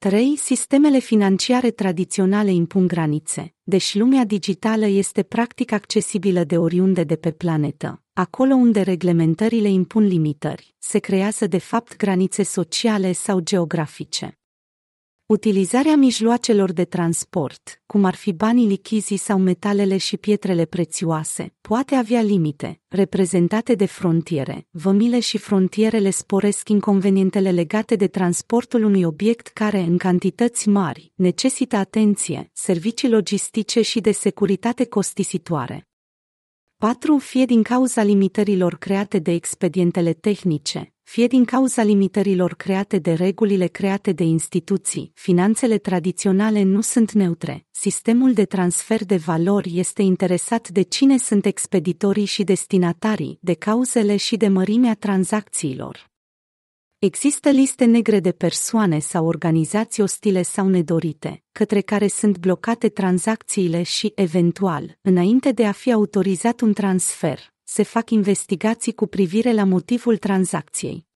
3. Sistemele financiare tradiționale impun granițe, deși lumea digitală este practic accesibilă de oriunde de pe planetă. Acolo unde reglementările impun limitări, se creează de fapt granițe sociale sau geografice. Utilizarea mijloacelor de transport, cum ar fi banii lichizi sau metalele și pietrele prețioase, poate avea limite, reprezentate de frontiere. Vămile și frontierele sporesc inconvenientele legate de transportul unui obiect care, în cantități mari, necesită atenție, servicii logistice și de securitate costisitoare. 4. Fie din cauza limitărilor create de expedientele tehnice, fie din cauza limitărilor create de regulile create de instituții, finanțele tradiționale nu sunt neutre. Sistemul de transfer de valori este interesat de cine sunt expeditorii și destinatarii, de cauzele și de mărimea tranzacțiilor. Există liste negre de persoane sau organizații ostile sau nedorite, către care sunt blocate tranzacțiile și, eventual, înainte de a fi autorizat un transfer, se fac investigații cu privire la motivul tranzacției.